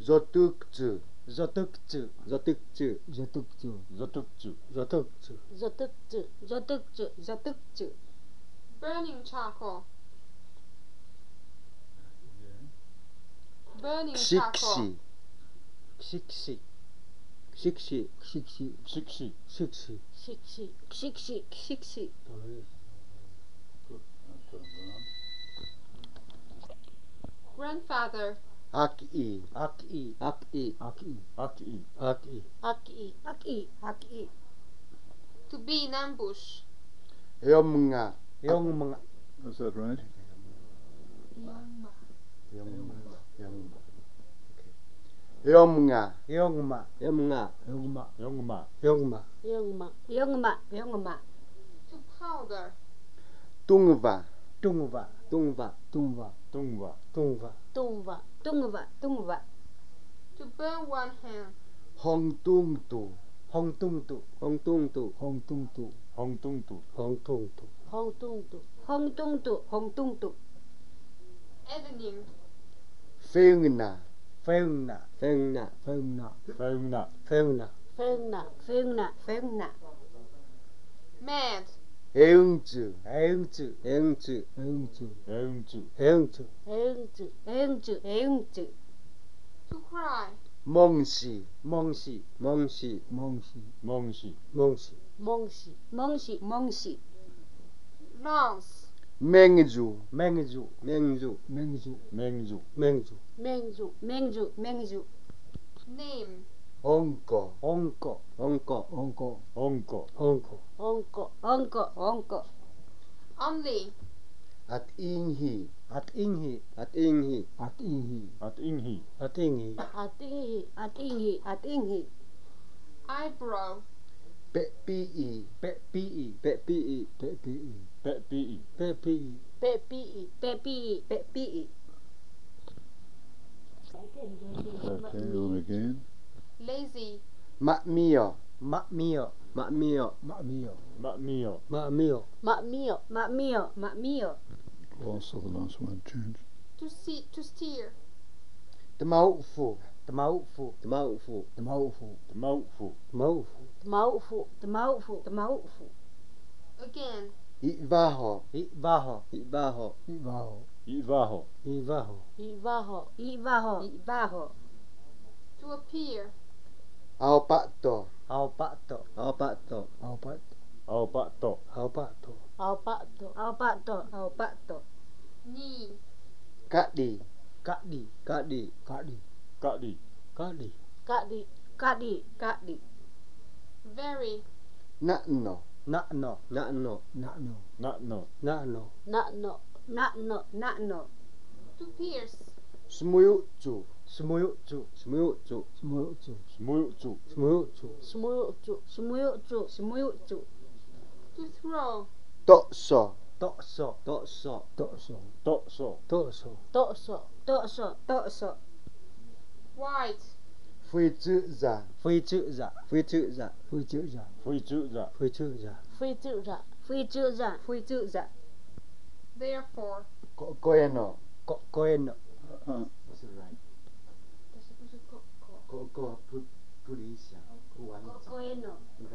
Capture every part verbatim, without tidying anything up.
Zotukzu. Zotukzu. Zotukzu. Zotukzu. Zotukzu. Zotukzu. Zotukzu. Zotukzu. Zotukzu. Burning charcoal. Burning charcoal. Kshikshi. Kshikshi. Kshikshi. Kshikshi. Shikshi. Kshikshi. Shikshi. Shikshi. Shikshi. Grandfather. Aki. Aki. Aki. Aki. Aki. Aki. Aki. Aki. Aki. To be in ambush. Yomnga. Yongma. Is that right? Yongma. Yomnga. Yomnga. Yomnga. Yongma. Yomnga. Yongma. Yongma. Yongma. Yongma. Yongma. Yongma. To powder. Tungva. Tungva. Tungva. Tungva. Tungva. Tungva. Tungva. Tungva. Tungva. To burn one hand. Hong Tungtu. Hong Tungtu. Hong Tungtu. Hong Tungtu. Hong Tungtu. Hong Tungtu. Hong Tungtu. Hong Tungtu. Hong Tungtu. Evening. Feungna. Feungna. Feungna. Feungna. Feungna. Feungna. Feungna. Feungna. Feungna. Mad. Eungzu. Eungzu. Eungzu. Eungzu. Eungzu. Eungzu. Eungzu. Eungzu. Eungzu. To cry. Mongshi. Mongshi. Mongshi. Mongshi. Mongshi. Mongshi. Mongshi. Mongshi. Mongshi. Lance. Mengzu. Mengzu. Mengzu. Mengzu. Mengzu. Mengzu. Mengzu. Mengzu. Mengzu. Name. Onko. Onko. Onko. Onko. Onko. Onko. Onko. Onko. Onko. Only. At inhi. At inhi. At inhi. At inhi. At inhi. At inhi. Atinghi. Atinghi. Atinghi. Eyebrow. Pe pi. Pe pi. Pe pi. Pe pi. Pe pi. Pe pi. Pepi. Pepi. Pepi. Okay, room again. Lazy. Mak mio. Mak mio. Mak mio. Mak mio. Mak mio. Mak mio. Mak mio. Mak mio. Mak mio. Also the last one changed. To see. To steer. Temaufu. Temaufu. Temaufu. Temaufu. Temaufu. Temaufu. Temaufu. Temaufu. Temaufu. Again. Ivaho. Ivaho. Ivaho. Ivaho. Ivaho. Ivaho. Ivaho. Ivaho. Ivaho. To appear. Aopato. Aopato. Aopato. Aopato. Aopato. Aopato. Alpato. Alpato. Alpato. Knee. Kadi. Kadi. Kadi. Kadi. Kadi. Kadi. Kadi. Kadi. Kadi. Very. Nakno. Nakno. Nakno. Nakno. Nakno. Nakno. Nakno. Nakno. Nakno. To pierce. Smuyutsu. Smuyutsu. Smuyutsu. Smuyutsu. Smuyutsu. Smuyutsu. Smuyutsu. Smuyutsu. Smuyutsu. To throw. Tokso. Tokso. Tokso. Tokso. Tokso. Tokso. Tokso. Tokso. Tokso. White. Fuizuza. Fuizuza. Fuizuza. Fuizuza. Fuizuza. Fuizuza. Fuizuza. Fuizuza. Fuizuza. Therefore. Kokoeno. Kokoeno. Uh, What's it right? Koko. Pulisha. Kokoeno.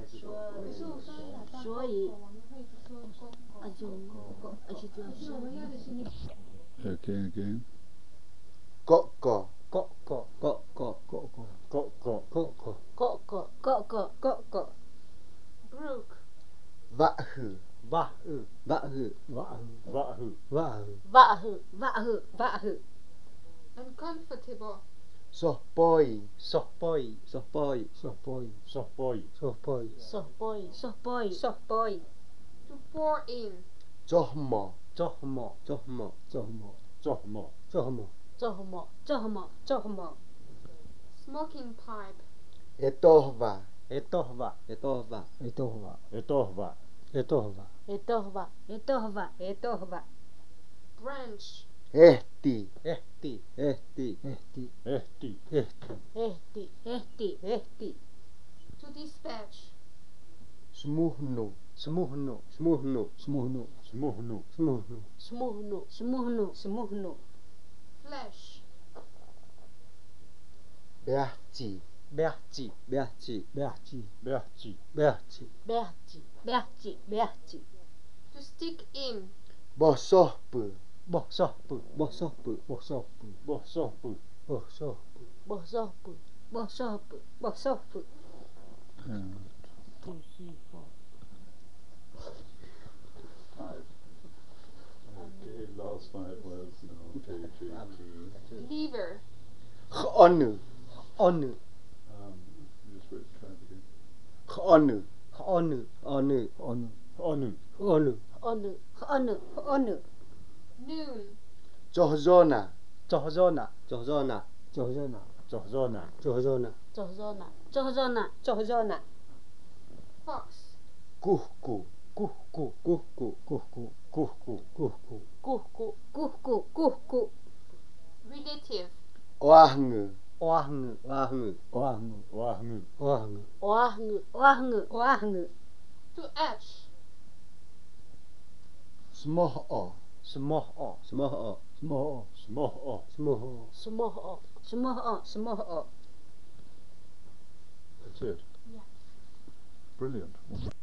所以，啊就啊就就是。 okay, again. Koko. Koko. Koko. Koko. Koko. Koko. Koko. Koko. Koko. Brook. Vahu. Vahu. Vahu. Vahu. Vahu. Vahu. Vahu. Vahu. Vahu. Uncomfortable. Sohpoi. Sohpoi. Sohpoi. Sohpoi. Sohpoi. Sohpoi. Sohpoi. Sohpoi. Sohpoi. To pour in. Johmo. Johmo. Johmo. Johmo. Johmo. Johmo. Johmo. Johmo. Johmo. Smoking pipe. Etohva. Etohva. Etohva. Etohva. Etohva. Etohva. Etohva. Etohva. Etohva. Branch. Ehti. Ehti. Ehti. Ehti. Ehti. Ehti. Ehti. Ehti. Ehti. To dispatch. Smuhnu. Smuhnu. Smuhnu. Smuhnu. Smuhnu. Smuhnu. Smuhnu. Smuhnu. Smuhnu. Flesh. Berti. Berti. Berti. Berti. Berti. Berti. Berti. Berti. Berti. To stick in. Bosohpu. Bosohpu. Bosohpu. Bosohpu. Bosohpu. Bosohpu. Bosohpu. Bosohpu. Bosohpu. And Two, three, four. five. Okay, last five words now. Okay, Lever. Geonu. Onu. Um, you just read, try it again. Geonu. Onu. Onu. Onu. Onu. Onu. Onu. Onu. Onu. Noon. Johzona. Johzona. Johzona. Johzona. Johzona. Johzona. Johzona. Johzona. Johzona. Fox. Kuhku. Kuhku. Kuhku. Kuhku. Kuhku. Kuhku. Kuhku. Kuhku. Kuhku. Relative. Oahngu. Oahngu. Oahngu. Oahngu. Wahnu. Oahngu. Oahngu. Oahngu. Oahngu. To etch. Smoh-o. Smoh-o. Smoh-o. Smoh-o. Smoh-o. Smoh-o. Smoh-o. Smoh-o. Smoh-o. That's it. Yeah. Brilliant.